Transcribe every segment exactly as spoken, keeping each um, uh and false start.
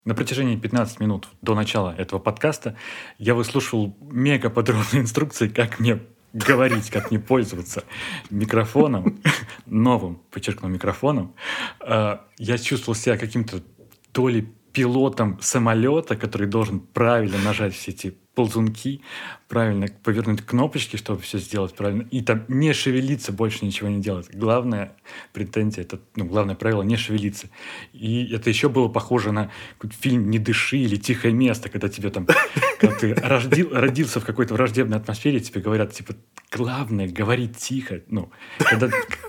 На протяжении пятнадцати минут до начала этого подкаста я выслушивал мега подробные инструкции, как мне говорить, как мне пользоваться микрофоном, новым, подчеркну, микрофоном. А, Я чувствовал себя каким-то то ли пилотом самолета, который должен правильно нажать все эти ползунки, правильно повернуть кнопочки, чтобы все сделать правильно, и там не шевелиться, больше ничего не делать. Главная претензия, это, ну, главное правило — не шевелиться. И это еще было похоже на какой-то фильм «Не дыши» или «Тихое место», когда тебе там, когда ты рождил, родился в какой-то враждебной атмосфере, тебе говорят, типа, главное — говорить тихо. Ну, когда,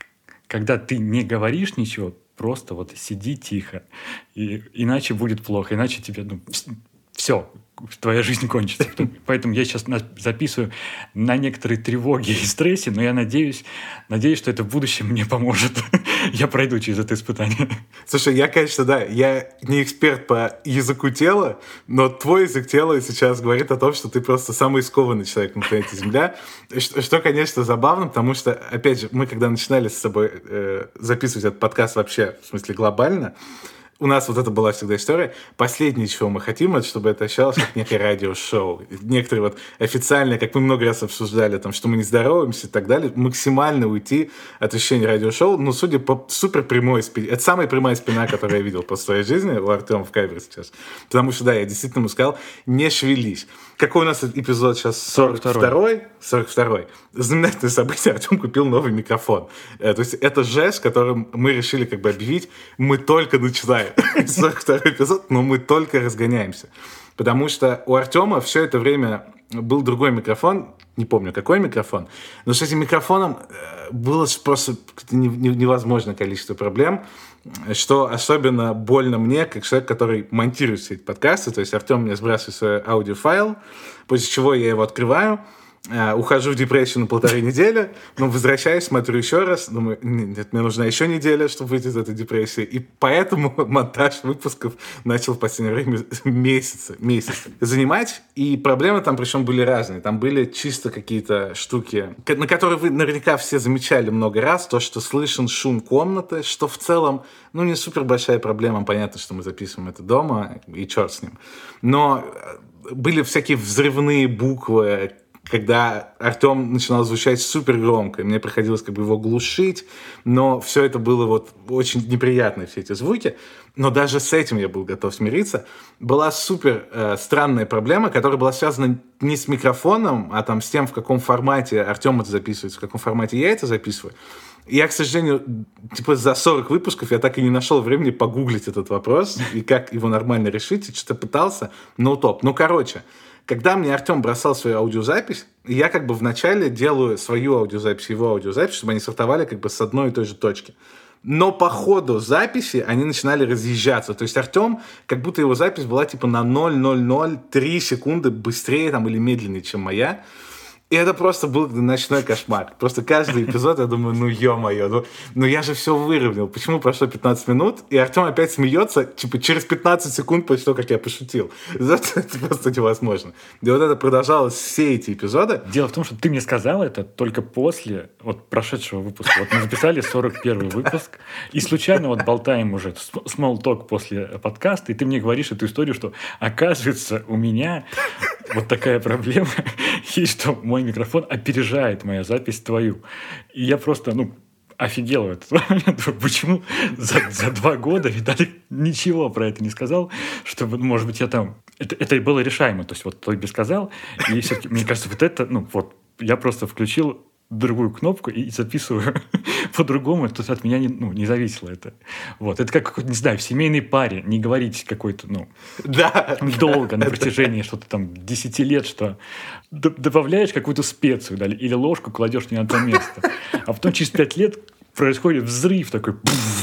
когда ты не говоришь ничего, просто вот сиди тихо, и, иначе будет плохо, иначе тебе, ну, все, твоя жизнь кончится. Поэтому я сейчас записываю на некоторые тревоги и стрессе, но я надеюсь, надеюсь, что это в будущем мне поможет. Я пройду через это испытание. Слушай, я, конечно, да, я не эксперт по языку тела, но твой язык тела сейчас говорит о том, что ты просто самый скованный человек на планете Земля, что, что, конечно, забавно, потому что, опять же, мы когда начинали с собой э, записывать этот подкаст вообще, в смысле, глобально, у нас вот это была всегда история. Последнее, чего мы хотим, это чтобы это ощущалось как некое радиошоу. Некоторые вот официальные, как мы много раз обсуждали, там, что мы не здороваемся и так далее, максимально уйти от ощущения радиошоу. Ну, судя по супер прямой спине, это самая прямая спина, которую я видел по своей жизни у Артема в камере сейчас. Потому что, да, я действительно ему сказал, не шевелись. Какой у нас эпизод сейчас? сорок второй? сорок второй. Знаменательное событие. Артем купил новый микрофон. То есть это жест, которым мы решили как бы объявить, мы только начинаем. сорок второй эпизод, но мы только разгоняемся. Потому что у Артема все это время был другой микрофон, не помню, какой микрофон, но с этим микрофоном было просто невозможное количество проблем, что особенно больно мне, как человек, который монтирует все эти подкасты. То есть Артем мне сбрасывает свой аудиофайл, после чего я его открываю, ухожу в депрессию на полторы недели, но возвращаюсь, смотрю еще раз, думаю, нет, мне нужна еще неделя, чтобы выйти из этой депрессии. И поэтому монтаж выпусков начал в последнее время месяцы, месяцы занимать. И проблемы там причем были разные. Там были чисто какие-то штуки, на которые вы наверняка все замечали много раз. То, что слышен шум комнаты, что в целом, ну, не супер большая проблема. Понятно, что мы записываем это дома, и черт с ним. Но были всякие взрывные буквы, когда Артем начинал звучать супер громко, и мне приходилось как бы его глушить, но все это было вот очень неприятно, все эти звуки. Но даже с этим я был готов смириться. Была супер э, странная проблема, которая была связана не с микрофоном, а там с тем, в каком формате Артем это записывает, в каком формате я это записываю. Я, к сожалению, типа за сорок выпусков я так и не нашел времени погуглить этот вопрос и как его нормально решить. И что-то пытался, но топ. Ну, короче, когда мне Артем бросал свою аудиозапись, я как бы вначале делаю свою аудиозапись, его аудиозапись, чтобы они сортовали как бы с одной и той же точки. Но по ходу записи они начинали разъезжаться. То есть Артем, как будто его запись была типа на ноль целых ноль ноль три секунды быстрее там, или медленнее, чем моя. И это просто был ночной кошмар. Просто каждый эпизод я думаю, ну ё-моё, ну, ну я же все выровнял. Почему прошло пятнадцать минут, и Артем опять смеется, типа через пятнадцать секунд после того, как я пошутил. Это просто невозможно. И вот это продолжалось все эти эпизоды. Дело в том, что ты мне сказал это только после вот прошедшего выпуска. Вот мы записали сорок первый выпуск, и случайно вот болтаем уже small talk после подкаста, и ты мне говоришь эту историю, что оказывается у меня вот такая проблема есть, что мой микрофон опережает мою запись твою. И я просто, ну, офигел в этот момент. Почему за, за два года Виталик ничего про это не сказал, чтобы, может быть, я там... Это, это было решаемо. То есть вот ты бы сказал, и все-таки, мне кажется, вот это, ну, вот, я просто включил другую кнопку и записываю по-другому. То есть от меня не, ну, не зависело это. Вот. Это как, не знаю, в семейной паре не говорить какой-то, ну, да, долго на протяжении что-то там десяти лет, что д- добавляешь какую-то специю, да, или ложку кладешь не на то место. А потом через пять лет происходит взрыв такой.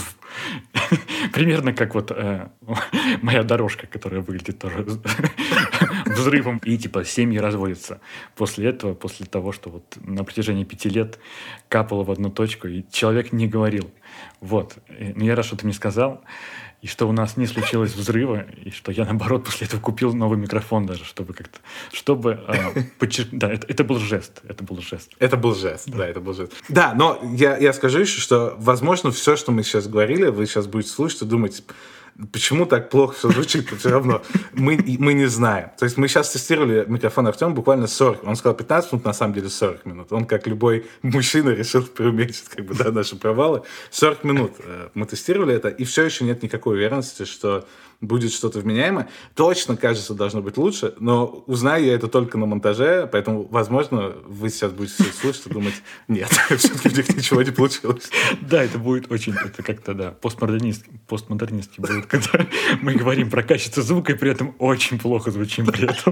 Примерно как вот э, моя дорожка, которая выглядит тоже взрывом. И типа семьи разводятся после этого, после того, что вот на протяжении пяти лет капало в одну точку, и человек не говорил. Вот. Но я рад, что ты мне сказал, и что у нас не случилось взрыва, и что я, наоборот, после этого купил новый микрофон даже, чтобы как-то... Чтобы... Э, подчеркнуть... Да, это, это был жест. Это был жест. Это был жест, да, да это был жест. Да, но я, я скажу еще, что, возможно, все, что мы сейчас говорили, вы сейчас будете слушать и думать, Почему так плохо все звучит, все равно мы, мы не знаем. То есть мы сейчас тестировали микрофон Артема буквально сорок. Он сказал пятнадцать минут, на самом деле сорок минут. Он, как любой мужчина, решил преуменьшить как бы, да, наши провалы. сорок минут мы тестировали это, и все еще нет никакой уверенности, что будет что-то вменяемое. Точно, кажется, должно быть лучше, но узнаю я это только на монтаже, поэтому, возможно, вы сейчас будете все слушать и думать, нет, все-таки у них ничего не получилось. Да, это будет очень, это как-то, да, постмодернистский, постмодернистский будет, когда мы говорим про качество звука и при этом очень плохо звучим при этом.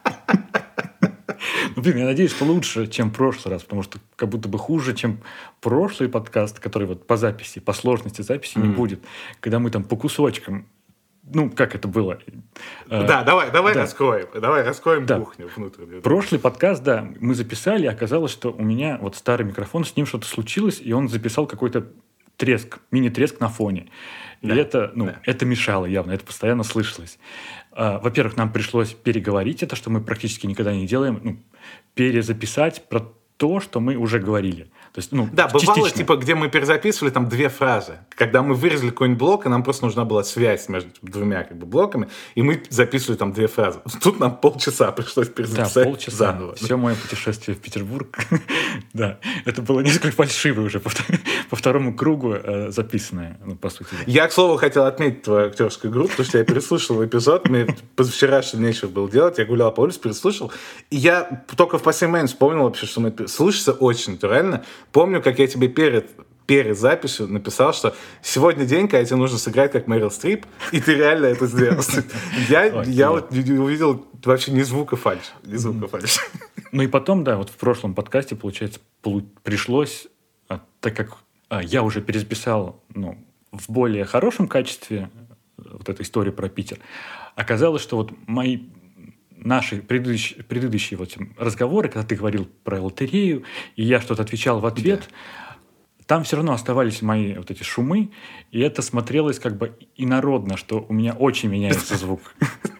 Ну, блин, я надеюсь, что лучше, чем в прошлый раз, потому что как будто бы хуже, чем прошлый подкаст, который вот по записи, по сложности записи mm. не будет, когда мы там по кусочкам. Ну, как это было? Да, давай, давай да. раскроем. Давай раскроем да. кухню внутреннюю. Прошлый подкаст, да, мы записали, и оказалось, что у меня вот старый микрофон, с ним что-то случилось, и он записал какой-то треск, мини-треск на фоне. И да. это, ну, да. это мешало явно, это постоянно слышалось. А, во-первых, нам пришлось переговорить это, что мы практически никогда не делаем, ну, перезаписать про то, что мы уже говорили. То есть, ну, да, бывало, частично. типа, где мы перезаписывали там две фразы. Когда мы вырезали какой-нибудь блок, и нам просто нужна была связь между двумя как бы, блоками, и мы записывали там две фразы. Тут нам полчаса пришлось перезаписать да, полчаса. заново. Все мое путешествие в Петербург. Да, это было несколько фальшивое уже по второму кругу записанное, ну, по сути. Я, к слову, хотел отметить твою актерскую игру, потому что я переслушал эпизод, мне позавчера что нечего было делать, я гулял по улице, переслушал, и я только в последний момент вспомнил вообще, что мы слышится очень натурально. Помню, как я тебе перед, перед записью написал, что сегодня день, когда тебе нужно сыграть как Мэрил Стрип, и ты реально это сделал. Я, я вот увидел вообще ни звука фальши. Ни звука фальши. Ну и потом, да, вот в прошлом подкасте, получается, пришлось, так как я уже перезаписал, ну, в более хорошем качестве вот эту историю про Питер, оказалось, что вот мои наши предыдущие, предыдущие вот разговоры, когда ты говорил про лотерею, и я что-то отвечал в ответ, да. там все равно оставались мои вот эти шумы, и это смотрелось как бы инородно, что у меня очень меняется звук.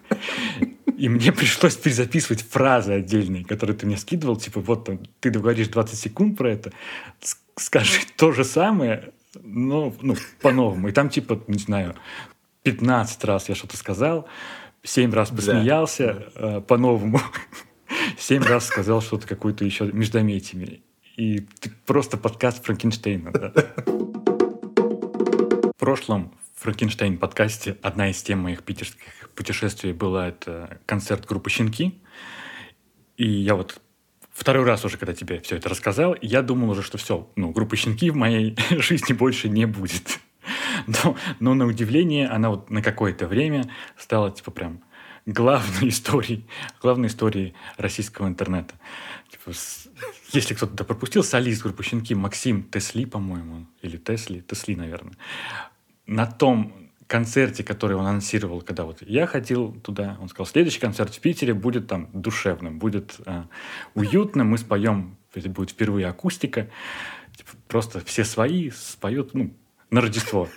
И мне пришлось перезаписывать фразы отдельные, которые ты мне скидывал, типа вот там, ты говоришь двадцать секунд про это, скажи то же самое, но ну, по-новому. И там типа, не знаю, пятнадцать раз я что-то сказал, семь раз посмеялся да. э, по-новому, семь раз сказал что-то какое-то еще междометиями. И ты просто подкаст Франкенштейна. Да. В прошлом Франкенштейн подкасте одна из тем моих питерских путешествий была это концерт группы «Щенки». И я вот второй раз уже, когда тебе все это рассказал, я думал уже, что все, ну, группы «Щенки» в моей жизни больше не будет. Но, но на удивление она вот на какое-то время стала типа прям главной историей, главной историей российского интернета. Типа, с, если кто-то это пропустил, солист группы «Щенки» Максим Тесли, по-моему, или Тесли, Тесли, наверное, на том концерте, который он анонсировал, когда вот я ходил туда, он сказал, следующий концерт в Питере будет там душевным, будет э, уютным, мы споем, это будет впервые акустика, типа, просто все свои споют, ну, на Рождество.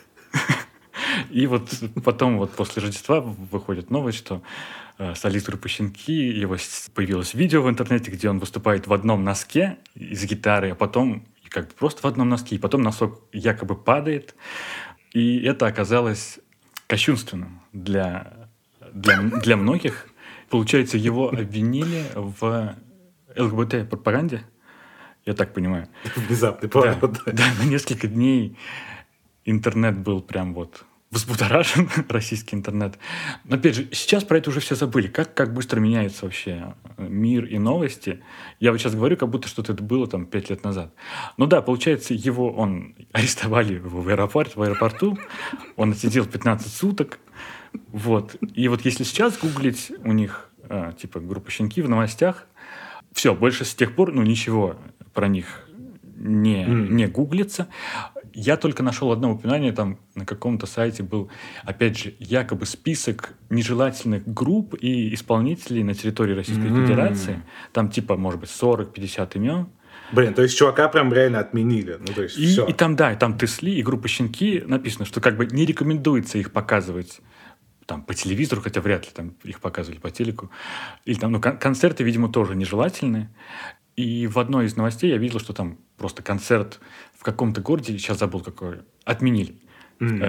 И вот потом вот после Рождества выходит новость, что э, солист группы «Щенки», его появилось видео в интернете, где он выступает в одном носке из гитары, а потом как бы просто в одном носке, и потом носок якобы падает. И это оказалось кощунственным для, для, для многих. Получается, его обвинили в ЛГБТ-пропаганде, я так понимаю. Внезапный поворот. Да, да, на несколько дней интернет был прям вот взбудоражен, российский интернет. Но опять же, сейчас про это уже все забыли. Как, как быстро меняется вообще мир и новости. Я вот сейчас говорю, как будто что-то это было там пять лет назад. Ну да, получается, его он арестовали в аэропорт, в аэропорту. Он отсидел пятнадцать суток. Вот. И вот если сейчас гуглить у них, э, типа, группа «Щенки» в новостях, все, больше с тех пор, ну, ничего про них не, mm. не гуглится. Я только нашел одно упоминание, там на каком-то сайте был, опять же, якобы список нежелательных групп и исполнителей на территории Российской mm. Федерации. Там типа, может быть, сорок-пятьдесят имен. Блин, то есть чувака прям реально отменили. Ну, то есть и, все. И там, да, и там Тесли, и группа «Щенки» написано, что как бы не рекомендуется их показывать там, по телевизору, хотя вряд ли там их показывали по телеку. Или там, ну, кон- концерты, видимо, тоже нежелательны. И в одной из новостей я видел, что там просто концерт в каком-то городе, сейчас забыл какой, отменили. Mm. Э,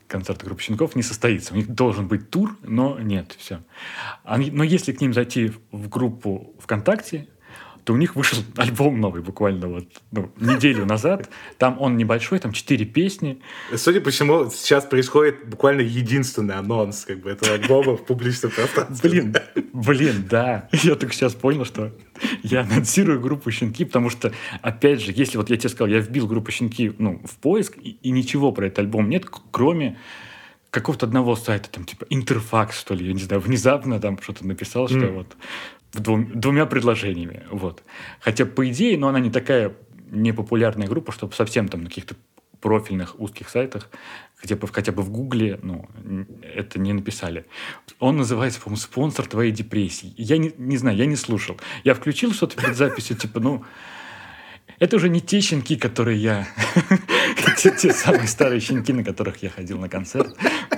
концерта группы «Щенков» не состоится. У них должен быть тур, но нет, все. Но если к ним зайти в группу ВКонтакте, то у них вышел альбом новый буквально вот ну, неделю назад. Там он небольшой, там четыре песни. Судя по всему, сейчас происходит буквально единственный анонс как бы, этого альбома в публичном пространстве. Блин, блин, да. Я только сейчас понял, что я анонсирую группу «Щенки», потому что, опять же, если вот я тебе сказал, я вбил группу «Щенки» ну, в поиск, и, и ничего про этот альбом нет, кроме какого-то одного сайта, там типа «Интерфакс», что ли, я не знаю, внезапно там что-то написал, что mm. вот двум, двумя предложениями, вот. Хотя, по идее, но она не такая непопулярная группа, чтобы совсем там на каких-то профильных узких сайтах, хотя бы, хотя бы в Гугле, ну, это не написали. Он называется, по-моему, «Спонсор твоей депрессии». Я не, не знаю, я не слушал. Я включил что-то перед записью, типа, ну, это уже не те щенки, которые я... Те самые старые щенки, на которых я ходил на концерт.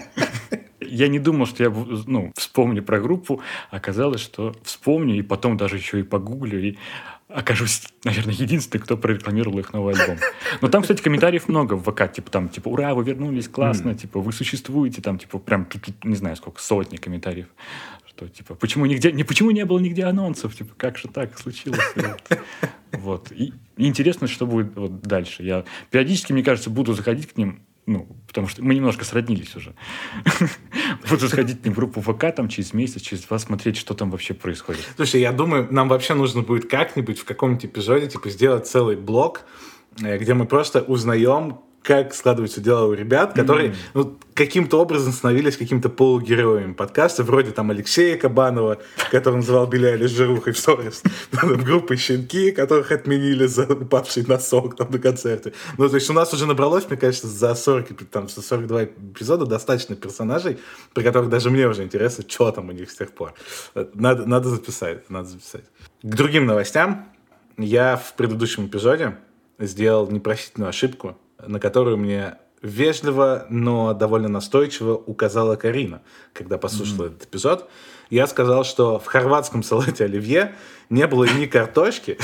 Я не думал, что я ну, вспомню про группу. Оказалось, что вспомню, и потом даже еще и погуглю, и окажусь, наверное, единственный, кто прорекламировал их новый альбом. Но там, кстати, комментариев много в ВК. Типа, там, типа, ура, вы вернулись, классно, mm. типа, вы существуете. Там, типа, прям, тут, не знаю, сколько, сотни комментариев. Что, типа, почему, нигде, не, почему не было нигде анонсов? Типа, как же так случилось? Вот. И, и интересно, что будет вот дальше. Я периодически, мне кажется, буду заходить к ним, ну, потому что мы немножко сроднились уже. Буду заходить к ним в группу ВК там через месяц, через два, смотреть, что там вообще происходит. Слушай, я думаю, нам вообще нужно будет как-нибудь в каком-нибудь эпизоде типа сделать целый блог, где мы просто узнаем, как складываются дела у ребят, которые mm-hmm. ну, каким-то образом становились какими-то полугероями подкаста, вроде там Алексея Кабанова, который называл Билли Айлиш жирухой в сторис, группы «Щенки», которых отменили за упавший носок там на концерте. Ну, то есть у нас уже набралось, мне кажется, за сорок, там, за сорок два эпизода достаточно персонажей, про которых даже мне уже интересно, что там у них с тех пор. Надо, надо записать, надо записать. К другим новостям. Я в предыдущем эпизоде сделал непростительную ошибку, на которую мне вежливо, но довольно настойчиво указала Карина, когда послушала mm-hmm. этот эпизод. Я сказал, что в хорватском салате оливье не было ни картошки,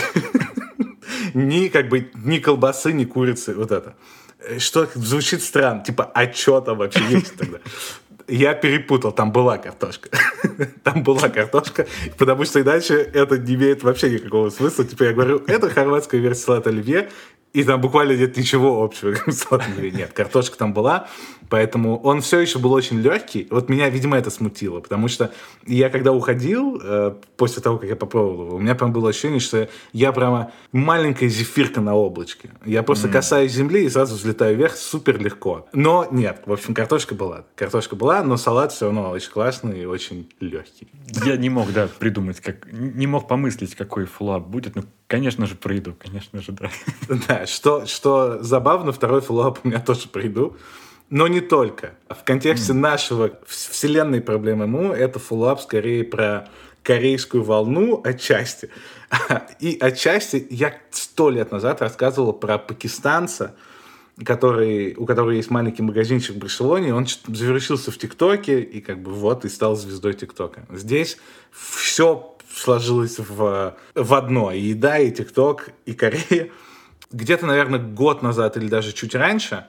ни как бы ни колбасы, ни курицы. Вот это. Что звучит странно. Типа, а что там вообще есть тогда? Я перепутал, там была картошка. Там была картошка, потому что иначе это не имеет вообще никакого смысла. Типа я говорю, это хорватская версия салата оливье, и там буквально нет ничего общего с салатом оливье. Нет, картошка там была, поэтому он все еще был очень легкий. Вот меня, видимо, это смутило, потому что я когда уходил, э, после того, как я попробовал его, у меня прям было ощущение, что я прямо маленькая зефирка на облачке. Я просто mm. касаюсь земли и сразу взлетаю вверх супер легко. Но нет, в общем, картошка была. Картошка была, но салат все равно очень классный и очень легкий. Я не мог, да, придумать, как, не мог помыслить, какой фоллоуап будет. Ну, конечно же, про еду, конечно же, да. Да, что, что забавно, второй фоллоуап у меня тоже про еду. Но не только. В контексте mm. нашего вселенной проблемы МУ это фоллоуап скорее про корейскую волну отчасти. И отчасти я сто лет назад рассказывал про пакистанца, который, у которого есть маленький магазинчик в Барселоне, он завершился в ТикТоке и как бы вот и стал звездой ТикТока. Здесь все сложилось в, в одно. И еда, и ТикТок, и Корея. Где-то, наверное, год назад или даже чуть раньше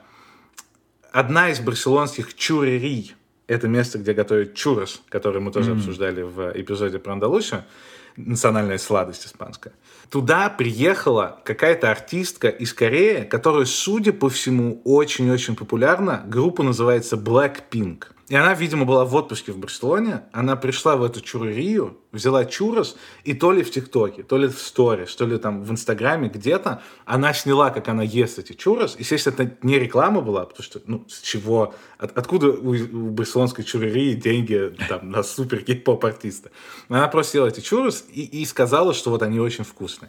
одна из барселонских чурерий, это место, где готовят чурос, который мы тоже mm. обсуждали в эпизоде про Андалусию, национальная сладость испанская. Туда приехала какая-то артистка из Кореи, которая, судя по всему, очень-очень популярна. Группа называется Blackpink. И она, видимо, была в отпуске в Барселоне. Она пришла в эту чурерию, взяла чурос, и то ли в ТикТоке, то ли в сторис, то ли там в Инстаграме где-то она сняла, как она ест эти чурос. Естественно, это не реклама была, потому что, ну, с чего? От, откуда у, у барселонской чурерии деньги там, на супер кей-поп-артиста? Она просто съела эти чурос и, и сказала, что вот они очень вкусные.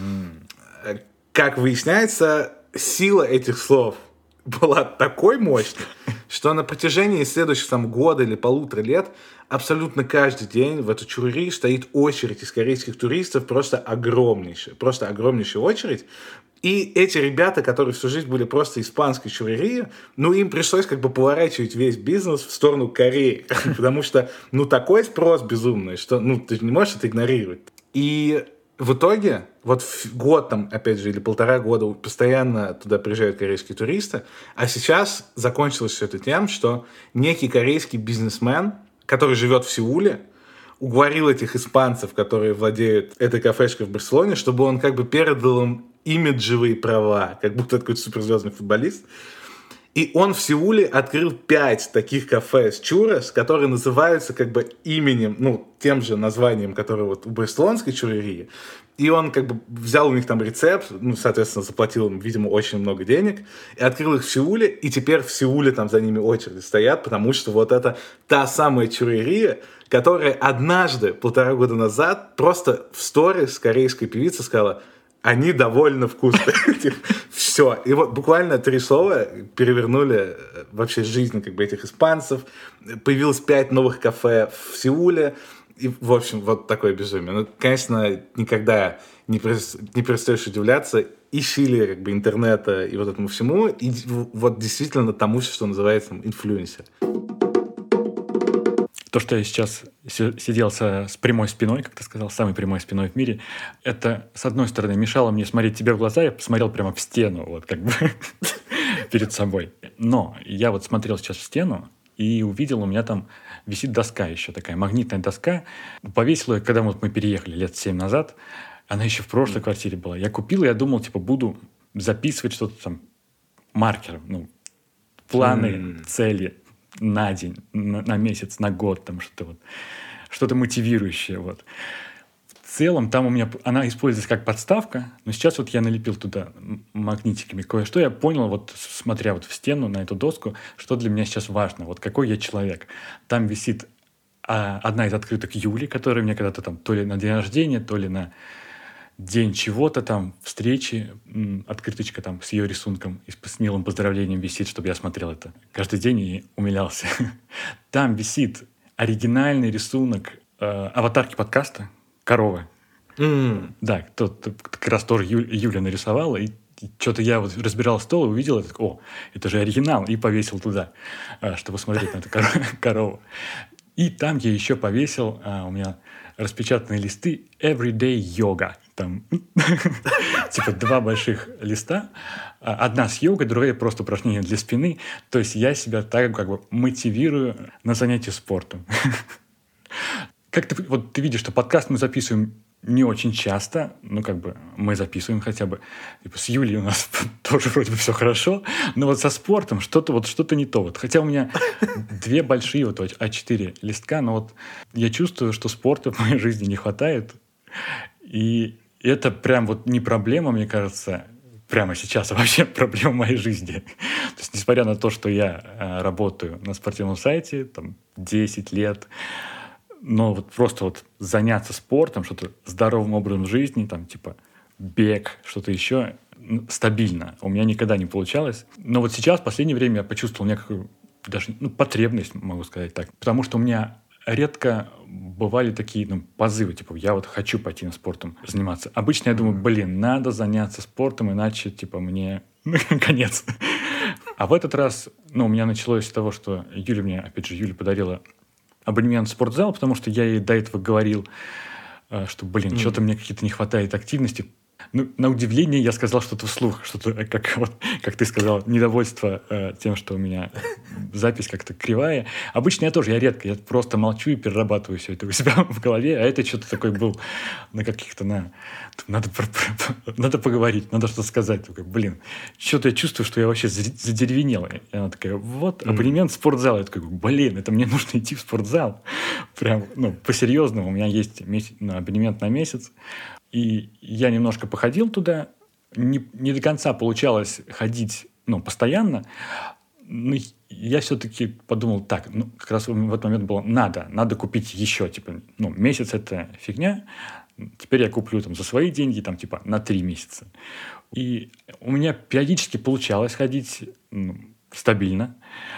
Mm. Как выясняется, сила этих слов была такой мощной, что на протяжении следующих там, года или полутора лет абсолютно каждый день в эту чурерию стоит очередь из корейских туристов, просто огромнейшая, просто огромнейшая очередь. И эти ребята, которые всю жизнь были просто испанской чурерии, ну, им пришлось как бы поворачивать весь бизнес в сторону Кореи, потому что, ну, такой спрос безумный, что, ну, ты не можешь это игнорировать. И В итоге, вот в год там, опять же, или полтора года постоянно туда приезжают корейские туристы, а сейчас закончилось все это тем, что некий корейский бизнесмен, который живет в Сеуле, уговорил этих испанцев, которые владеют этой кафешкой в Барселоне, чтобы он как бы передал им имиджевые права, как будто какой-то суперзвездный футболист. И он в Сеуле открыл пять таких кафе с чуррос, которые называются как бы именем, ну, тем же названием, которое вот у барселонской чуррерии. И он как бы взял у них там рецепт, ну, соответственно, заплатил им, видимо, очень много денег, и открыл их в Сеуле, и теперь в Сеуле там за ними очереди стоят, потому что вот это та самая чуррерия, которая однажды, полтора года назад, просто в сторис корейской певицы сказала: они довольно вкусные. Все. И вот буквально три слова перевернули вообще жизнь как бы этих испанцев. Появилось пять новых кафе в Сеуле. И, в общем, вот такое безумие. Ну, конечно, никогда не, не перестаешь удивляться и силе как бы интернета, и вот этому всему, и вот действительно тому, что называется инфлюенсер. То, что я сейчас сидел со, с прямой спиной, как ты сказал, самой прямой спиной в мире, это, с одной стороны, мешало мне смотреть тебе в глаза, я посмотрел прямо в стену, вот как бы перед собой. Но я вот смотрел сейчас в стену и увидел, у меня там висит доска еще такая, магнитная доска. Повесила, когда вот мы переехали лет семь назад, она еще в прошлой квартире была. Я купил, и я думал, типа, буду записывать что-то там маркером, ну, планы, mm. цели на день, на, на месяц, на год, там что-то вот, что-то мотивирующее, вот. В целом, там у меня, она используется как подставка, но сейчас вот я налепил туда магнитиками кое-что, я понял, вот смотря вот в стену, на эту доску, что для меня сейчас важно, вот какой я человек. Там висит а, одна из открыток Юли, которая мне когда-то там то ли на день рождения, то ли на день чего-то там, встречи, м, открыточка там с ее рисунком и с милым поздравлением висит, чтобы я смотрел это каждый день и умилялся. Там висит оригинальный рисунок э, аватарки подкаста «Корова». Mm. Да, тот как раз тоже Ю, Юля нарисовала, и, и что-то я вот разбирал стол и увидел, это, о, это же оригинал, и повесил туда, э, чтобы смотреть на эту корову. И там я еще повесил, э, у меня распечатанные листы Everyday Yoga. Там типа два больших листа. Одна с йогой, другая просто упражнение для спины. То есть я себя так как бы мотивирую на занятия спортом. Как ты, вот ты видишь, что подкаст мы записываем не очень часто, ну, как бы мы записываем хотя бы. Типа, с Юлей у нас тоже вроде бы все хорошо, но вот со спортом что-то вот что-то не то. Вот. Хотя у меня две большие вот а четыре листка, но вот я чувствую, что спорта в моей жизни не хватает. И это прям вот не проблема, мне кажется, прямо сейчас, а вообще проблема моей жизни. То есть, несмотря на то, что я э, работаю на спортивном сайте, там, десять лет, но вот просто вот заняться спортом, что-то здоровым образом жизни, там, типа бег, что-то еще, стабильно. У меня никогда не получалось. Но вот сейчас, в последнее время, я почувствовал некую даже ну, потребность, могу сказать так. Потому что у меня редко бывали такие ну, позывы, типа, я вот хочу пойти на спортом заниматься. Обычно я думаю, блин, надо заняться спортом, иначе, типа, мне конец. А в этот раз, ну, у меня началось с того, что Юля мне, опять же, Юля подарила абонемент в спортзал, потому что я ей до этого говорил, что, блин, mm-hmm. что-то мне какие-то не хватает активности. Ну, на удивление я сказал что-то вслух, что-то, как, вот, как ты сказал, недовольство э, тем, что у меня запись как-то кривая. Обычно я тоже, я редко, я просто молчу и перерабатываю все это у себя в голове, а это что-то такое был на каких-то, на, надо, надо поговорить, надо что-то сказать. Такой, блин, что-то я чувствую, что я вообще задеревенел. И она такая, вот, абонемент в спортзал. Я такой, блин, это мне нужно идти в спортзал. Прям, ну, по-серьезному. У меня есть месяц, ну, абонемент на месяц. И я немножко походил туда. Не, не до конца получалось ходить ну, постоянно. Но я все-таки подумал, так, ну, как раз в этот момент было, надо, надо купить еще. Типа, ну, месяц – это фигня. Теперь я куплю там, за свои деньги там, типа, на три месяца. И у меня периодически получалось ходить ну, стабильно.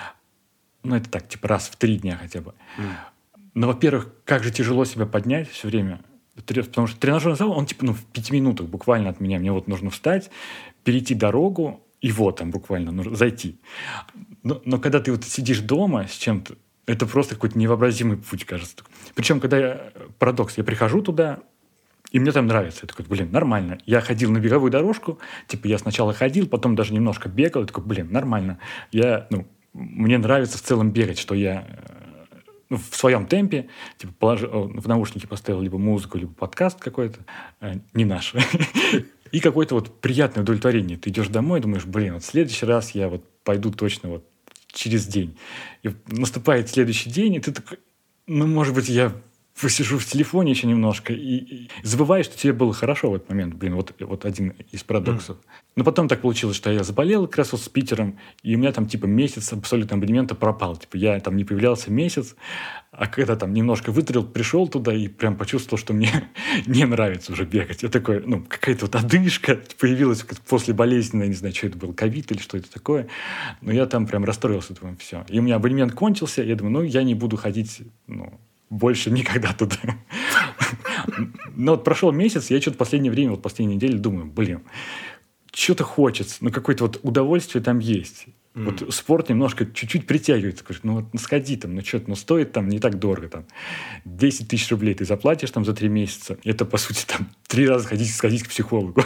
Ну, это так, типа, раз в три дня хотя бы. Mm. Но, во-первых, как же тяжело себя поднять все время. Потому что тренажерный зал, он типа ну, в пяти минутах буквально от меня. Мне вот нужно встать, перейти дорогу, и вот там буквально нужно зайти. Но, но когда ты вот сидишь дома с чем-то, это просто какой-то невообразимый путь, кажется. Причем, когда я, парадокс, я прихожу туда, И мне там нравится. Я такой, блин, нормально. Я ходил на беговую дорожку, типа я сначала ходил, потом даже немножко бегал. Я такой, блин, нормально. Я, ну, мне нравится в целом бегать, что я ну, в своем темпе, типа положил, в наушники поставил либо музыку, либо подкаст какой-то, э, не наш. И какое-то вот приятное удовлетворение. Ты идешь домой и думаешь, блин, вот в следующий раз я вот пойду точно вот через день. И наступает следующий день, и ты такой, ну, может быть, я посижу в телефоне еще немножко и, и забываешь, что тебе было хорошо в этот момент. Блин, вот, вот один из парадоксов. Mm. Но потом так получилось, что я заболел как раз вот с Питером, и у меня там типа месяц абсолютно абонемента пропал. Типа я там не появлялся месяц, а когда там немножко вытурил, пришел туда и прям почувствовал, что мне не нравится уже бегать. Я такой, ну, какая-то вот одышка появилась после болезни, я не знаю, что это был, ковид или что это такое. Но я там прям расстроился, думаю, все. И у меня абонемент кончился, я думаю, ну, я не буду ходить, ну, больше никогда туда. Но вот прошел месяц, я что-то в последнее время, вот последние недели думаю, блин, что-то хочется, ну какое-то вот удовольствие там есть. Mm. Вот спорт немножко чуть-чуть притягивает. Ну вот ну, сходи там, ну что-то, ну стоит там не так дорого. Там, десять тысяч рублей ты заплатишь там за три месяца. Это, по сути, там три раза ходить, сходить к психологу.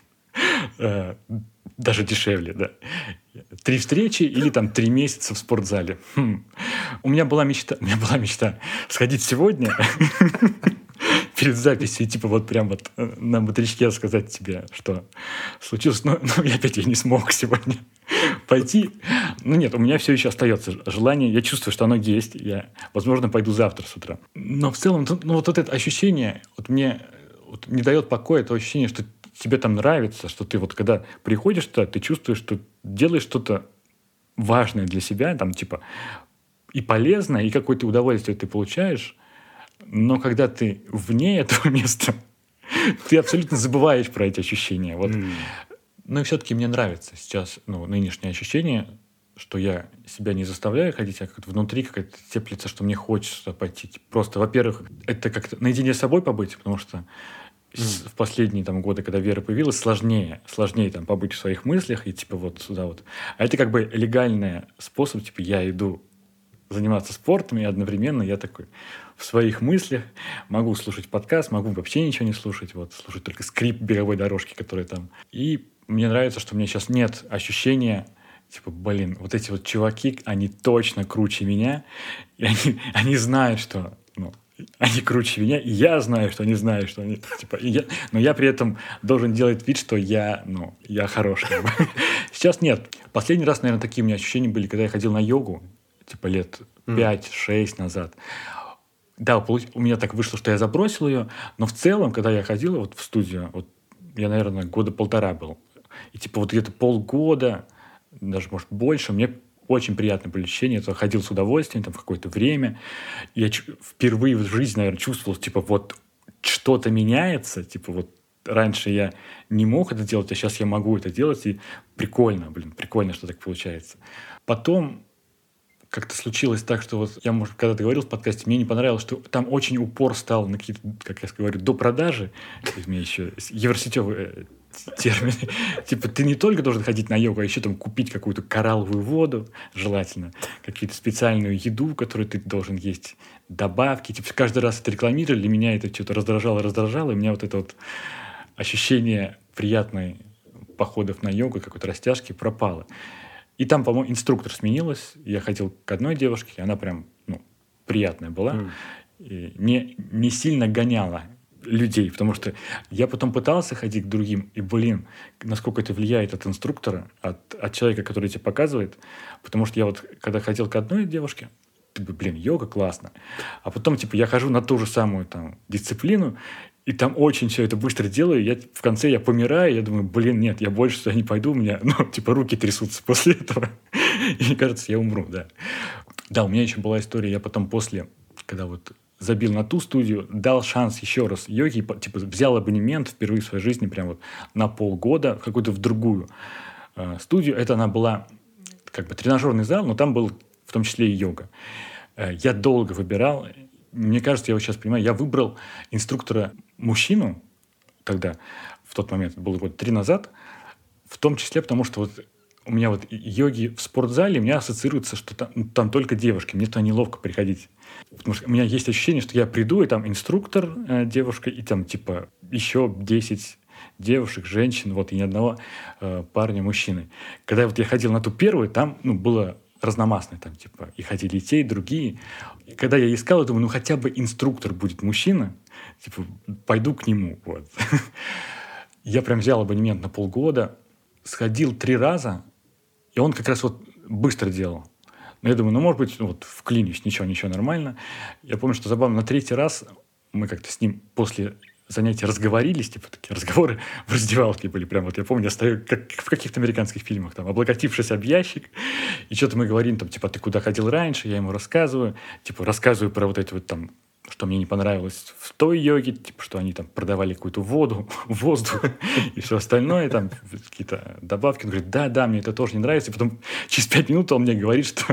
Даже дешевле, да. Три встречи или там три месяца в спортзале. Хм. У меня была мечта, у меня была мечта сходить сегодня перед записью, и типа вот прям вот на бодрячке сказать тебе, что случилось. Но, но я опять я не смог сегодня пойти. Ну нет, у меня все еще остается желание. Я чувствую, что оно есть. Я, возможно, пойду завтра с утра. Но в целом, ну вот это ощущение, вот мне вот не дает покоя то ощущение, что тебе там нравится, что ты вот когда приходишь туда, ты чувствуешь, что делаешь что-то важное для себя, там типа и полезное, и какое-то удовольствие ты получаешь, но когда ты вне этого места, ты абсолютно забываешь про эти ощущения. Вот. Mm. Но и все-таки мне нравится сейчас ну, нынешнее ощущение, что я себя не заставляю ходить, а как-то внутри какая-то теплится, что мне хочется пойти. Просто, во-первых, это как-то наедине с собой побыть, потому что Mm. в последние там, годы, когда Вера появилась, сложнее, сложнее там, побыть в своих мыслях и типа вот сюда вот. А это как бы легальный способ, типа я иду заниматься спортом, и одновременно я такой в своих мыслях могу слушать подкаст, могу вообще ничего не слушать, вот, слушать только скрип беговой дорожки, который там. И мне нравится, что у меня сейчас нет ощущения, типа, блин, вот эти вот чуваки, они точно круче меня, и они, они знают, что, ну, они круче меня, и я знаю, что они знают, что они, типа, и я, но я при этом должен делать вид, что я, ну, я хороший. Сейчас нет. Последний раз, наверное, такие у меня ощущения были, когда я ходил на йогу, типа, лет пять-шесть назад. Да, у меня так вышло, что я забросил ее, но в целом, когда я ходил вот в студию, вот я, наверное, года полтора был, и типа вот где-то полгода, даже, может, больше, мне очень приятное были ощущения, я ходил с удовольствием там в какое-то время, я впервые в жизни, наверное, чувствовал, типа, вот что-то меняется, типа, вот раньше я не мог это делать, а сейчас я могу это делать, и прикольно, блин, прикольно, что так получается. Потом как-то случилось так, что вот я, может, когда-то говорил в подкасте, мне не понравилось, что там очень упор стал на какие-то, как я говорю, до продажи. У меня еще евросетевые термины. Типа ты не только должен ходить на йогу, а еще там купить какую-то коралловую воду, желательно, какую-то специальную еду, которую ты должен есть, добавки. Типа каждый раз это рекламировали, меня это что-то раздражало, раздражало, и у меня вот это вот ощущение приятной походов на йогу, какой-то растяжки пропало. И там, по-моему, инструктор сменилась. Я ходил к одной девушке, и она прям ну, приятная была. Mm. И не, не сильно гоняла людей, потому что я потом пытался ходить к другим, и, блин, насколько это влияет от инструктора, от, от человека, который тебе показывает. Потому что я вот, когда ходил к одной девушке, блин, йога классно. А потом, типа, я хожу на ту же самую там дисциплину, и там очень все это быстро делаю. Я, в конце я помираю, я думаю, блин, нет, я больше сюда не пойду. У меня, ну, типа, руки трясутся после этого. И мне кажется, я умру, да. Да, у меня еще была история, я потом после, когда вот забил на ту студию, дал шанс еще раз йоге, типа, взял абонемент впервые в своей жизни прям вот на полгода в какую-то в другую э, студию. Это она была как бы тренажерный зал, но там был в том числе и йога. Э, я долго выбирал. Мне кажется, я вот сейчас понимаю, я выбрал инструктора мужчину тогда, в тот момент, это было год три назад, в том числе потому, что вот у меня вот йоги в спортзале, у меня ассоциируется, что там, ну, там только девушки, мне туда неловко приходить. Потому что у меня есть ощущение, что я приду, и там инструктор, э, девушка, и там типа еще десять девушек, женщин, вот, и ни одного э, парня-мужчины. Когда вот я ходил на ту первую, там, ну, было разномастно, там, типа, и ходили и те, и другие. И когда я искал, я думаю, ну, хотя бы инструктор будет мужчина, типа, пойду к нему, вот. Я прям взял абонемент на полгода, сходил три раза, и он как раз вот быстро делал. Но я думаю, ну, может быть, вот вклинюсь, ничего, ничего, нормально. Я помню, что забавно, на третий раз мы как-то с ним после занятия разговорились, типа такие разговоры в раздевалке были. Прям вот я помню, я стою, как в каких-то американских фильмах, там, облокотившись об ящик, и что-то мы говорим, там, типа, ты куда ходил раньше? Я ему рассказываю, типа, рассказываю про вот эти вот там, что мне не понравилось в той йоге, типа, что они там продавали какую-то воду, воздух и все остальное, там какие-то добавки. Он говорит, да, да, мне это тоже не нравится. И потом через пять минут он мне говорит, что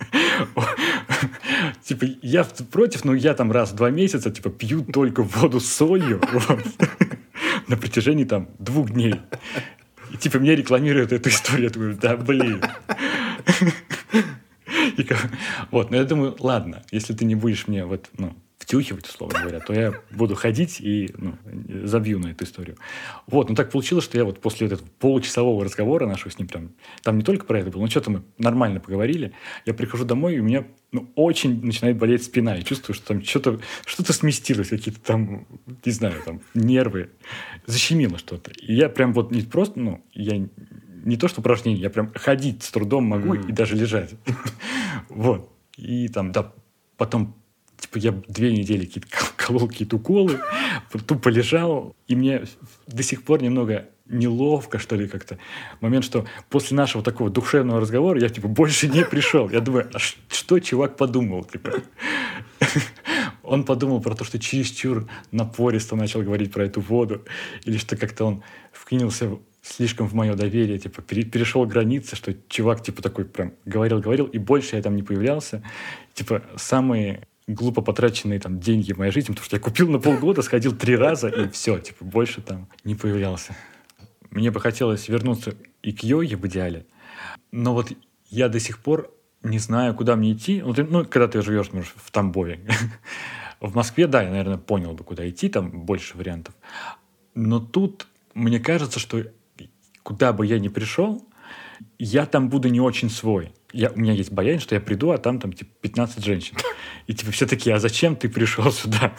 типа, я против, но я там раз в два месяца типа пью только воду с солью на протяжении там двух дней. И типа мне рекламируют эту историю. Я думаю, да, блин. И, вот, но я думаю, ладно, если ты не будешь мне вот, ну, втюхивать, условно говоря, то я буду ходить и, ну, забью на эту историю. Вот, ну так получилось, что я вот после вот этого получасового разговора нашего с ним, прям, там не только про это было, но что-то мы нормально поговорили, я прихожу домой, и у меня, ну, очень начинает болеть спина, и чувствую, что там что-то, что-то сместилось, какие-то там, не знаю, там, нервы, защемило что-то. И я прям вот не просто, ну, я не то, что упражнение, я прям ходить с трудом могу mm-hmm. и даже лежать. Вот. И там, да, потом типа я две недели какие-то колол какие-то уколы, тупо лежал, и мне до сих пор немного неловко, что ли, как-то. Момент, что после нашего такого душевного разговора я, типа, больше не пришел. Я думаю, а что чувак подумал, типа? Он подумал про то, что чересчур напористо начал говорить про эту воду, или что как-то он вклинился слишком в мое доверие, типа, перешел границы, что чувак, типа, такой прям говорил-говорил, и больше я там не появлялся. Типа, самые глупо потраченные там деньги в моей жизни, потому что я купил на полгода, сходил три раза, и все, типа, больше там не появлялся. Мне бы хотелось вернуться и к йоге в идеале, но вот я до сих пор не знаю, куда мне идти. Ну, ты, ну когда ты живешь, может, в Тамбове. В Москве, да, я, наверное, понял бы, куда идти, там больше вариантов. Но тут мне кажется, что куда бы я ни пришел, я там буду не очень свой. Я, у меня есть боязнь, что я приду, а там, там типа, пятнадцать женщин. И типа все такие, а зачем ты пришел сюда?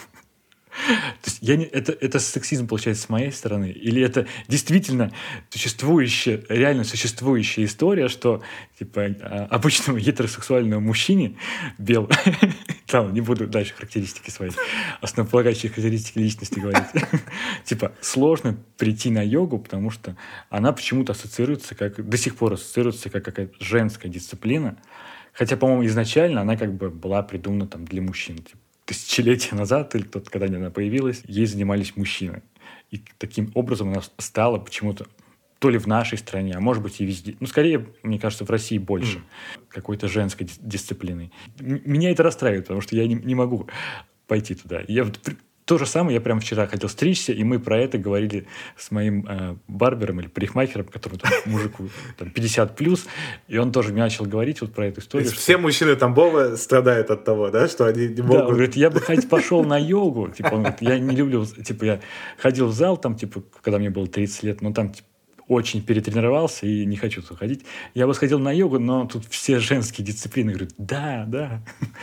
То есть я не, это, это сексизм, получается, с моей стороны? Или это действительно существующая, реально существующая история, что типа обычному гетеросексуальному мужчине белому, там, не буду дальше характеристики свои, основополагающие характеристики личности говорить, типа сложно прийти на йогу, потому что она почему-то ассоциируется, как до сих пор ассоциируется как какая-то женская дисциплина, хотя, по-моему, изначально она как бы была придумана там для мужчин, типа, тысячелетия назад, или тот, когда она появилась, ей занимались мужчины. И таким образом она стала почему-то то ли в нашей стране, а может быть и везде. Ну, скорее, мне кажется, в России больше mm. какой-то женской дисциплины. Меня это расстраивает, потому что я не, не могу пойти туда. Я то же самое, я прямо вчера хотел стричься, и мы про это говорили с моим э, барбером или парикмахером, который там, мужику там, пятьдесят плюс, и он тоже начал говорить вот про эту историю. Что... Все мужчины Тамбова страдают от того, да, что они не могут... Да, он говорит, я бы хоть пошел на йогу, типа, он говорит, я не люблю, типа, я ходил в зал, там, типа, когда мне было тридцать лет, но там, типа, очень перетренировался и не хочу туда ходить. Я бы сходил на йогу, но тут все женские дисциплины. Говорят, да, да.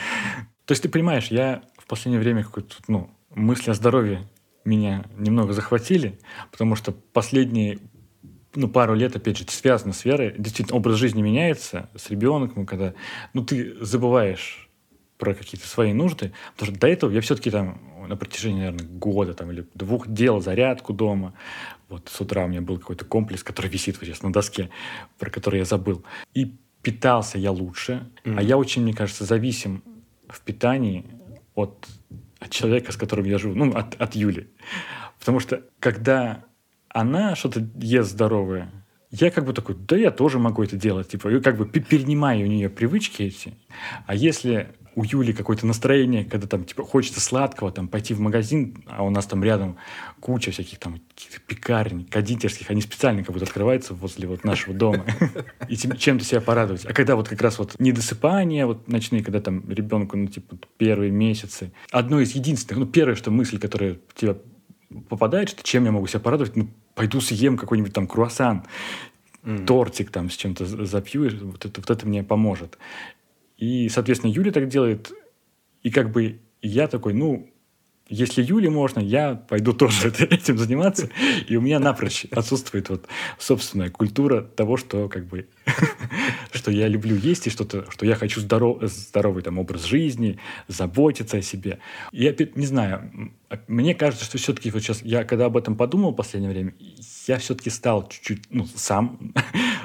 То есть ты понимаешь, я в последнее время какой-то, ну, мысли о здоровье меня немного захватили, потому что последние, ну, пару лет, опять же, связано с верой. Действительно, образ жизни меняется с ребенком, когда, ну, ты забываешь про какие-то свои нужды. Потому что до этого я все-таки там на протяжении, наверное, года там, или двух делал зарядку дома. Вот с утра у меня был какой-то комплекс, который висит вот сейчас на доске, про который я забыл. И питался я лучше. Mm-hmm. А я очень, мне кажется, зависим в питании от, от человека, с которым я живу. Ну, от, от Юли. Потому что когда она что-то ест здоровое, я как бы такой, да я тоже могу это делать. Типа, и как бы перенимаю у нее привычки эти. А если у Юли какое-то настроение, когда там типа хочется сладкого, там пойти в магазин, а у нас там рядом куча всяких там пекарен, кондитерских, они специально как будто открываются возле вот нашего дома. И чем-то себя порадовать. А когда вот как раз вот недосыпание вот ночные, когда там ребенку, ну типа первые месяцы, одно из единственных, ну первое, что мысль, которая тебя попадает, что чем я могу себя порадовать, ну, пойду съем какой-нибудь там круассан, mm. тортик там с чем-то запью, вот это, вот это мне поможет. И, соответственно, Юля так делает, и как бы я такой, ну, если Юле можно, я пойду тоже этим заниматься. И у меня напрочь отсутствует вот собственная культура того, что как бы что я люблю есть и что-то, что я хочу здоров, здоровый там образ жизни, заботиться о себе. Я не знаю, мне кажется, что все-таки вот сейчас я когда об этом подумал в последнее время, я все-таки стал чуть-чуть, ну, сам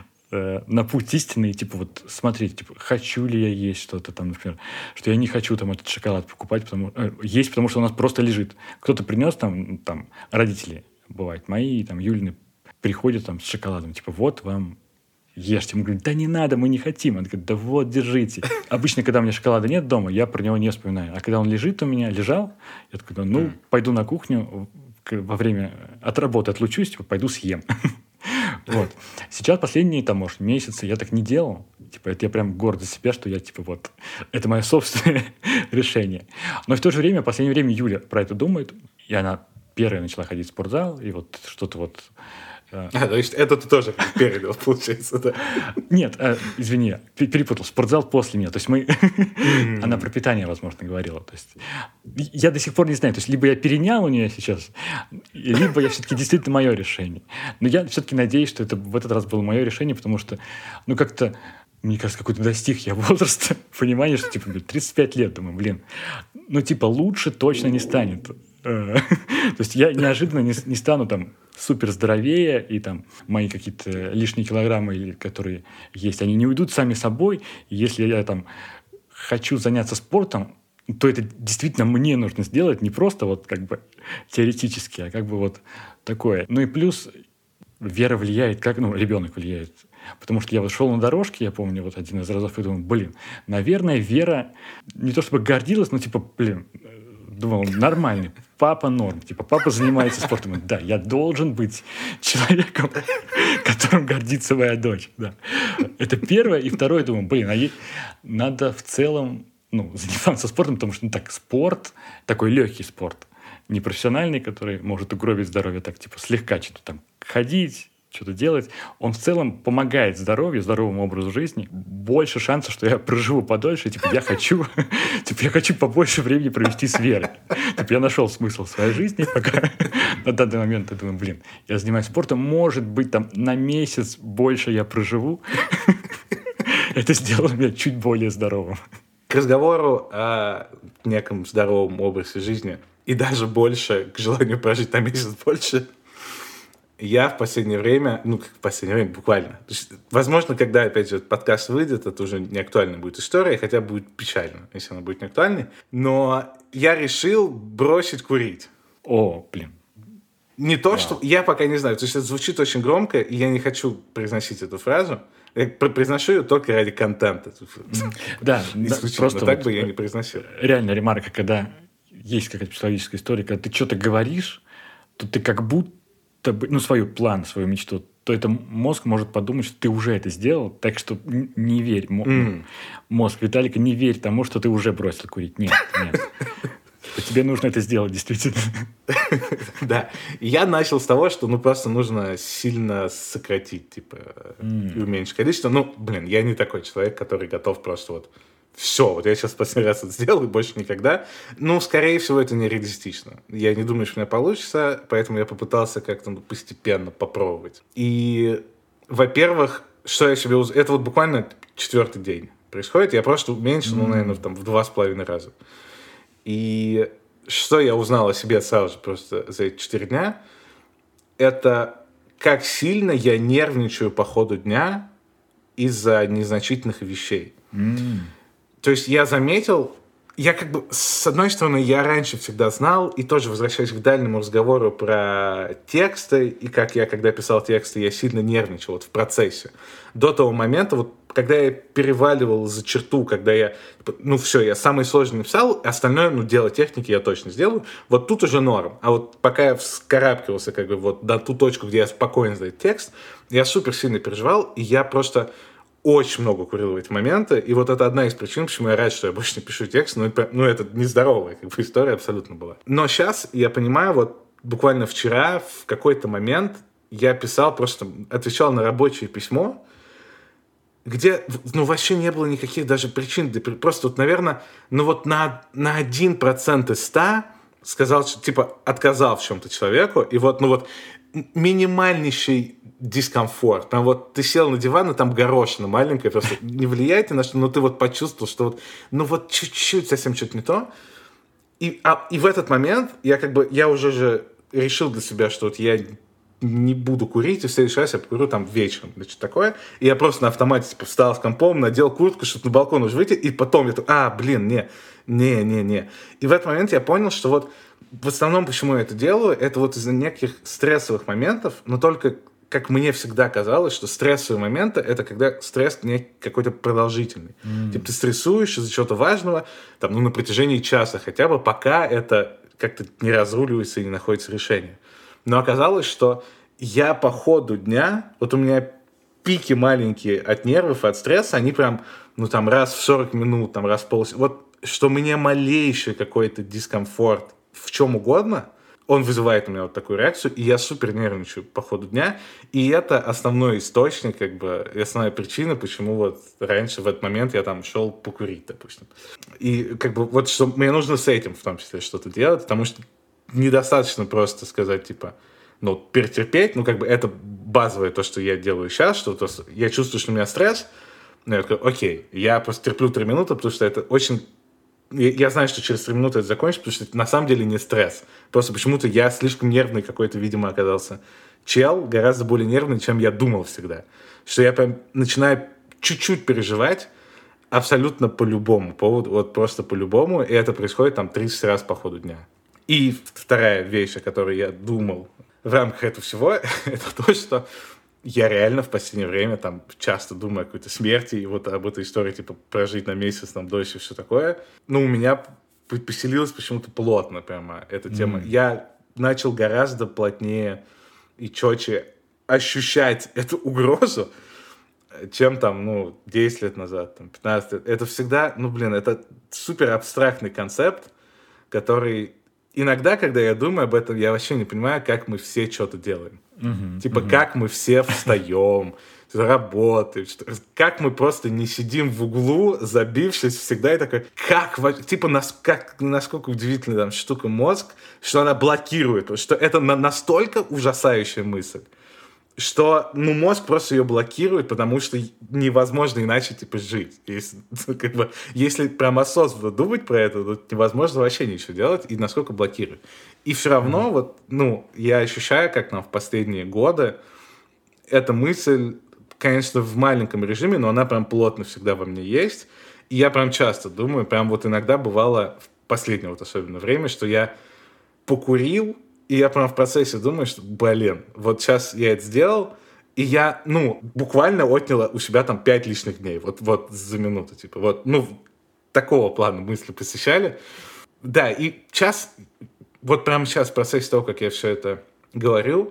на путь истины, типа вот смотреть, типа, хочу ли я есть что-то там, например, что я не хочу там этот шоколад покупать, потому, э, есть, потому что у нас просто лежит. Кто-то принес там, там, родители, бывает, мои, там, Юлины, приходят там с шоколадом, типа, вот вам, ешьте. Мы говорим, да не надо, мы не хотим. Он говорит, да вот, держите. Обычно, когда у меня шоколада нет дома, я про него не вспоминаю. А когда он лежит у меня, лежал, я такой, ну, пойду на кухню, во время от работы отлучусь, типа, пойду съем. Вот. Сейчас последние, там, может, месяцы я так не делал. Типа, это я прям горд за себя, что я, типа, вот, это мое собственное решение. Но в то же время, в последнее время Юля про это думает, и она первая начала ходить в спортзал, и вот что-то вот... А, то есть это ты тоже передал, получается, да? Нет, э, извини, перепутал. Спортзал после меня. То есть мы... Mm-hmm. Она про питание, возможно, говорила. То есть я до сих пор не знаю. То есть либо я перенял у нее сейчас, либо я все-таки действительно мое решение. Но я все-таки надеюсь, что это в этот раз было мое решение, потому что, ну, как-то, мне кажется, какой-то достиг я возраста, понимания, что, типа, тридцать пять лет, думаю, блин, ну, типа, лучше точно не станет. То есть я неожиданно не, не стану там супер здоровее, и там мои какие-то лишние килограммы, которые есть, они не уйдут сами собой. И если я там хочу заняться спортом, то это действительно мне нужно сделать, не просто вот как бы теоретически, а как бы вот такое. Ну и плюс вера влияет, как, ну, ребенок влияет. Потому что я вот шел на дорожке, я помню, вот один из разов, и думаю, блин, наверное, Вера не то чтобы гордилась, но типа, блин, думал, нормальный, папа норм. Типа, папа занимается спортом. Да, я должен быть человеком, которым гордится моя дочь. Да. Это первое. И второе, думаю, блин, а ей надо в целом, ну, заниматься спортом, потому что, ну, так, спорт, такой легкий спорт, не профессиональный, который может угробить здоровье, так, типа, слегка что-то там ходить, что-то делать, он в целом помогает здоровью, здоровому образу жизни. Больше шансов, что я проживу подольше. Типа, я хочу, типа, я хочу побольше времени провести с Верой. Типа, я нашел смысл в своей жизни, пока на данный момент я думаю, блин, я занимаюсь спортом, может быть, там на месяц больше я проживу. Это сделало меня чуть более здоровым. К разговору о неком здоровом образе жизни и даже больше к желанию прожить на месяц больше, я в последнее время, ну, как в последнее время, буквально. То есть, возможно, когда, опять же, подкаст выйдет, это уже не актуальная будет история, хотя будет печально, если она будет не актуальной. Но я решил бросить курить. О, блин. Не то, Вау. что... Я пока не знаю. То есть, это звучит очень громко, и я не хочу произносить эту фразу. Я произношу ее только ради контента. Да, просто так бы я не произносил. Реально ремарка, когда есть какая-то психологическая история, когда ты что-то говоришь, то ты как будто ну, свой план, свою мечту, то это мозг может подумать, что ты уже это сделал, так что не верь. Mm. Мозг Виталика, не верь тому, что ты уже бросил курить. Нет, нет. Тебе нужно это сделать, действительно. Да. Я начал с того, что ну просто нужно сильно сократить, типа, и уменьшить количество. Ну, блин, я не такой человек, который готов просто вот все, вот я сейчас последний раз это сделал, и больше никогда. Ну, скорее всего, это нереалистично. Я не думаю, что у меня получится, поэтому я попытался как-то постепенно попробовать. И, во-первых, что я себе узнал... Это вот буквально четвертый день происходит. Я просто уменьшил, mm-hmm. ну, наверное, там, в два с половиной раза. И что я узнал о себе сразу же просто за эти четыре дня, это как сильно я нервничаю по ходу дня из-за незначительных вещей. Mm. То есть я заметил, я как бы, с одной стороны, я раньше всегда знал, и тоже возвращаясь к дальнему разговору про тексты, и как я, когда писал тексты, я сильно нервничал вот в процессе. До того момента, вот когда я переваливал за черту, когда я, ну все, я самый сложный написал, остальное, ну дело техники я точно сделаю, вот тут уже норм. А вот пока я вскарабкивался как бы вот на ту точку, где я спокойно сдаю текст, я супер сильно переживал, и я просто... очень много курил в эти моменты, и вот это одна из причин, почему я рад, что я больше не пишу текст, ну, это, ну, это нездоровая как бы история абсолютно была. Но сейчас я понимаю, вот буквально вчера в какой-то момент я писал, просто отвечал на рабочее письмо, где, ну, вообще не было никаких даже причин. Просто вот, наверное, ну вот на, на один процент из ста сказал, что, типа, отказал в чем-то человеку, и вот, ну вот, минимальнейший дискомфорт. Там вот ты сел на диван, и там горошина маленькая, просто не влияет ни на что, но ты вот почувствовал, что вот, ну вот чуть-чуть совсем что-то не то. И, а, и в этот момент я как бы, я уже же решил для себя, что вот я не буду курить, и в следующий раз я покурю там вечером, значит, такое. И я просто на автомате типа, встал с компом, надел куртку, чтобы на балкон уже выйти, и потом я такой, а, блин, не, не, не, не. И в этот момент я понял, что вот в основном, почему я это делаю, это вот из-за неких стрессовых моментов, но только, как мне всегда казалось, что стрессовые моменты — это когда стресс не какой-то продолжительный. Mm. Типа ты стрессуешь из-за чего-то важного, там, ну, на протяжении часа хотя бы, пока это как-то не разруливается и не находится решение. Но оказалось, что я по ходу дня, вот у меня пики маленькие от нервов, от стресса, они прям, ну, там, раз в сорок минут, там, раз в полчаса. Вот, что мне малейший какой-то дискомфорт в чем угодно, он вызывает у меня вот такую реакцию, и я супер нервничаю по ходу дня. И это основной источник, как бы, основная причина, почему вот раньше в этот момент я там шел покурить, допустим. И как бы вот что мне нужно с этим в том числе что-то делать, потому что недостаточно просто сказать, типа, ну, перетерпеть, ну, как бы это базовое то, что я делаю сейчас, что то, я чувствую, что у меня стресс, ну, я такой, окей, я просто терплю три минуты, потому что это очень... Я знаю, что через три минуты это закончится, потому что это на самом деле не стресс. Просто почему-то я слишком нервный какой-то, видимо, оказался. Чел гораздо более нервный, чем я думал всегда. Что я прям начинаю чуть-чуть переживать абсолютно по любому поводу, вот просто по любому, и это происходит там тридцать раз по ходу дня. И вторая вещь, о которой я думал в рамках этого всего, это то, что я реально в последнее время там часто думаю о какой-то смерти, и вот об этой истории, типа, прожить на месяц, там, дольше и все такое. Но у меня поселилась почему-то плотно прямо эта тема. Mm. Я начал гораздо плотнее и четче ощущать эту угрозу, чем там, ну, десять лет назад, там, пятнадцать лет. Это всегда, ну, блин, это супер абстрактный концепт, который... Иногда, когда я думаю об этом, я вообще не понимаю, как мы все что-то делаем. Uh-huh, типа, uh-huh. как мы все встаем, работаем, как мы просто не сидим в углу, забившись всегда, и такой, как, типа, нас, как, насколько удивительная там штука мозг, что она блокирует, что это на, настолько ужасающая мысль, что, ну, мозг просто ее блокирует, потому что невозможно иначе, типа, жить. Если, как бы, если прям осознанно думать про это, то невозможно вообще ничего делать, и насколько блокирует. И все равно, mm-hmm. вот, ну, я ощущаю, как нам в последние годы эта мысль, конечно, в маленьком режиме, но она прям плотно всегда во мне есть. И я прям часто думаю, прям вот иногда бывало, в последнее вот особенно время, что я покурил, и я прям в процессе думаю, что, блин, вот сейчас я это сделал, и я, ну, буквально отняла у себя там пять лишних дней, вот, вот за минуту, типа, вот, ну, такого плана мысли посещали. Да, и сейчас, вот прямо сейчас в процессе того, как я все это говорю,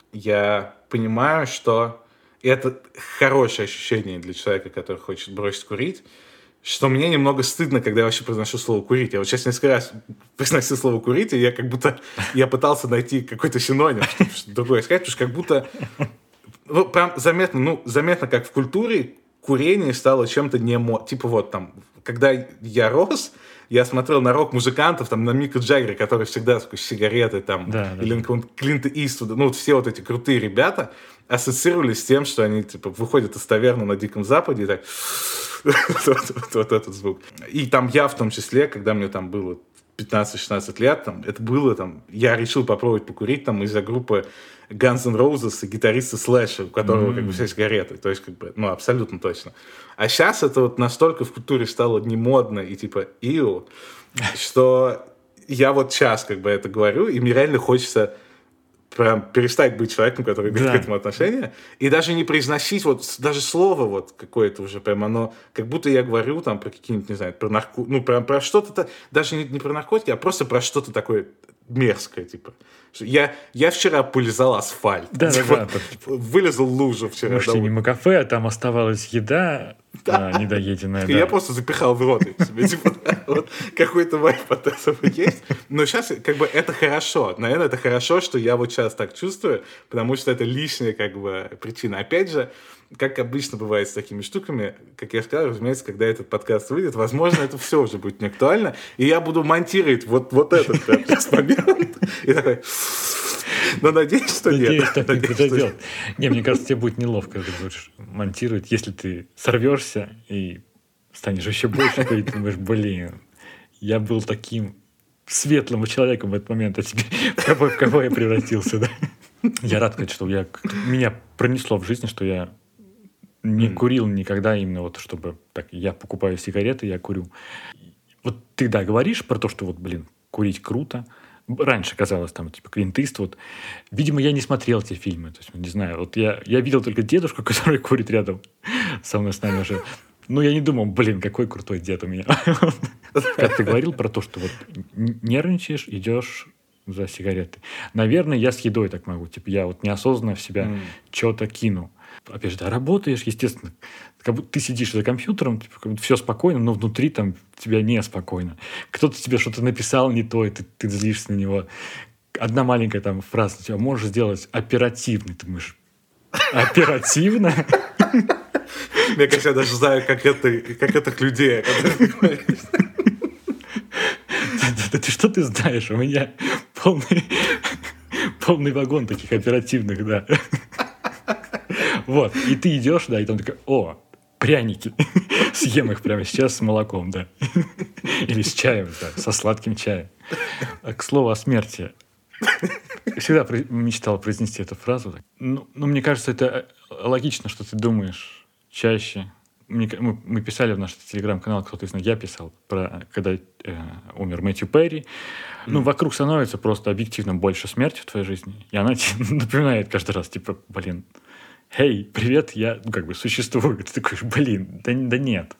я понимаю, что это хорошее ощущение для человека, который хочет бросить курить, что мне немного стыдно, когда я вообще произношу слово «курить». Я вот сейчас несколько раз произносил слово «курить», и я как будто я пытался найти какой-то синоним, чтобы что-то другое сказать, потому что как будто ну, прям заметно, ну, заметно, как в культуре курение стало чем-то не мо... Типа вот там, когда я рос, я смотрел на рок-музыкантов, там, на Мика Джаггера, который всегда такой сигареты, там, да, да, или на да. Клинта Иствуда, ну, вот все вот эти крутые ребята ассоциировались с тем, что они, типа, выходят из таверны на Диком Западе и так... вот, вот, вот этот звук. И там я в том числе, когда мне там было пятнадцать-шестнадцать лет, там, это было там, я решил попробовать покурить там из-за группы Guns N' Roses и гитариста Слэша, у которого mm-hmm. как бы все сигареты, то есть как бы, ну, абсолютно точно. А сейчас это вот настолько в культуре стало не модно и типа иу, что я вот сейчас как бы это говорю, и мне реально хочется прям перестать быть человеком, который имеет да. к этому отношение, и даже не произносить вот даже слово вот какое-то уже прям оно, как будто я говорю там про какие-нибудь, не знаю, про нарко... ну, прям про что-то, даже не, не про наркотики, а просто про что-то такое мерзкое, типа. Я, я вчера полизал асфальт. Да, типа, да, да. Вылезал лужу вчера. Мы шли мимо кафе, а там оставалась еда, а, недоеденная, да. Я просто запихал в рот их себе, типа, вот какой-то вайп от этого есть. Но сейчас, как бы, это хорошо. Наверное, это хорошо, что я вот сейчас так чувствую, потому что это лишняя, как бы, причина. Опять же, как обычно бывает с такими штуками, как я сказал, разумеется, когда этот подкаст выйдет, возможно, это все уже будет не актуально, и я буду монтировать вот, вот этот прям сейчас момент. И такой... Но надеюсь, что надеюсь, нет. Так надеюсь, что делать. Не, мне кажется, тебе будет неловко, когда ты будешь монтировать, если ты сорвешься и станешь еще больше, и ты думаешь, блин, я был таким светлым человеком в этот момент, а теперь в кого, в кого я превратился, да? Я рад, сказать, что я, меня пронесло в жизни, что я не курил никогда именно вот, чтобы так, я покупаю сигареты, я курю. Вот ты, да, говоришь про то, что вот, блин, курить круто. Раньше казалось, там, типа, Клинт Иствуд. Видимо, я не смотрел те фильмы. То есть, не знаю, вот я, я видел только дедушку, который курит рядом со мной, с нами уже. Ну, я не думал, блин, какой крутой дед у меня. Как ты говорил про то, что вот нервничаешь, идешь за сигареты. Наверное, я с едой так могу. Типа, я вот неосознанно в себя mm. что-то кину. Опять же, да, работаешь, естественно, как будто ты сидишь за компьютером, типа, как будто все спокойно, но внутри там тебя неспокойно. Кто-то тебе что-то написал не то, и ты, ты злишься на него. Одна маленькая там фраза, тебя можешь сделать оперативный. Ты думаешь, оперативно? Мне кажется, я даже знаю, как этих людей. Ты что ты знаешь? У меня полный, полный вагон таких оперативных, да. Вот, и ты идешь, да, и там такой, о, пряники, съем их прямо сейчас с молоком, да. Или с чаем, да, со сладким чаем. А, к слову о смерти. Всегда мечтал произнести эту фразу. Ну, ну, мне кажется, это логично, что ты думаешь чаще. Мы, мы писали в наш телеграм-канал, кто-то из нас, я писал, про, когда э, умер Мэтью Перри. Mm. Ну, вокруг становится просто объективно больше смерти в твоей жизни. И она тебе напоминает каждый раз, типа, блин, «Эй, привет, я, ну, как бы, существую». Ты такой, блин, да, да нет.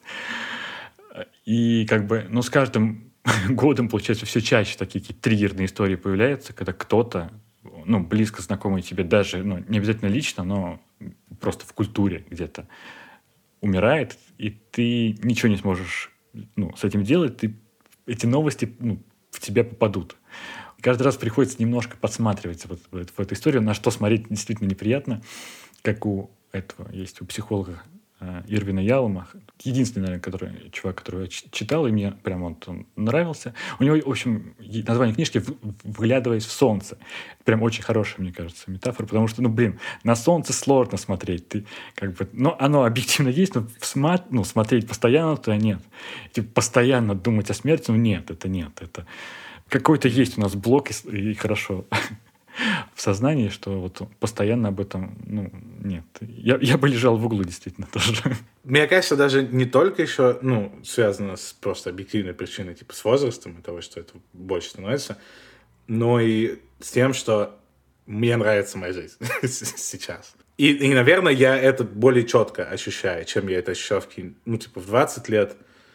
И, как бы, ну, с каждым годом, получается, все чаще такие какие-то триггерные истории появляются, когда кто-то, ну, близко знакомый тебе, даже, ну, не обязательно лично, но просто в культуре где-то умирает, и ты ничего не сможешь, ну, с этим делать, ты, эти новости, ну, в тебя попадут. Каждый раз приходится немножко подсматривать вот в, в эту историю, на что смотреть действительно неприятно, как у этого есть у психолога э, Ирвина Ялома. Единственный, наверное, который, чувак, которого я читал, и мне прям вот он нравился. У него, в общем, название книжки «Вглядываясь в солнце». Прям очень хорошая, мне кажется, метафора, потому что, ну, блин, на солнце сложно смотреть. Ты, как бы, ну, оно объективно есть, но всма- ну, смотреть постоянно-то нет. Типа, постоянно думать о смерти, ну, нет, это нет. Это какой-то есть у нас блок, и, и хорошо в сознании, что вот постоянно об этом, ну, нет. Я, я бы лежал в углу, действительно, тоже. Мне кажется, даже не только еще, ну, связано с просто объективной причиной, типа с возрастом и того, что это больше становится, но и с тем, что мне нравится моя жизнь сейчас. И, и, наверное, я это более четко ощущаю, чем я это ощущал в, ну, типа, в двадцать лет.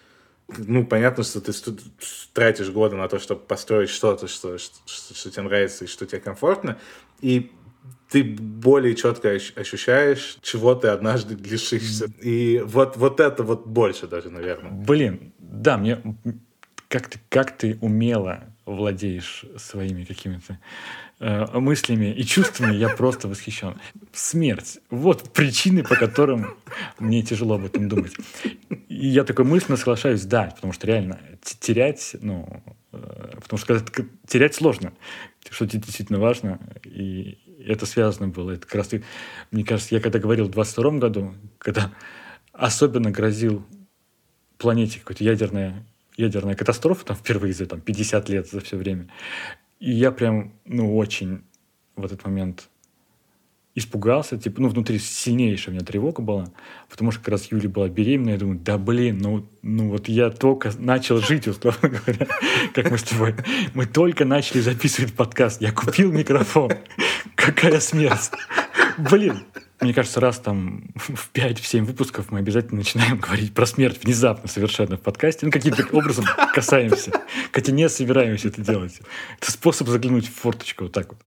Ну, понятно, что ты тратишь годы на то, чтобы построить что-то, что, что, что тебе нравится и что тебе комфортно, и ты более четко ощущаешь, чего ты однажды лишишься. И вот, вот это вот больше даже, наверное. Блин, да, мне как ты, как ты умело владеешь своими какими-то э, мыслями и чувствами, я просто восхищен. Смерть. Вот причины, по которым мне тяжело об этом думать. И я такой мысленно соглашаюсь, да, потому что реально терять, ну, э, потому что когда терять сложно, что действительно важно, и это связано было. Это как раз, мне кажется, я когда говорил в двадцать втором году, когда особенно грозил планете какой-то ядерная ядерная катастрофа, там, впервые за там, пятьдесят лет, за все время. И я прям, ну, очень в этот момент испугался. Типа, ну, внутри сильнейшая у меня тревога была, потому что как раз Юля была беременна. Я думаю, да, блин, ну, ну вот я только начал жить, условно говоря, как мы с тобой. Мы только начали записывать подкаст. Я купил микрофон. Какая смерть. Блин. Мне кажется, раз там в пять-семь выпусков мы обязательно начинаем говорить про смерть внезапно совершенно в подкасте. Ну, каким-то образом касаемся. Хотя не собираемся это делать. Это способ заглянуть в форточку вот так вот.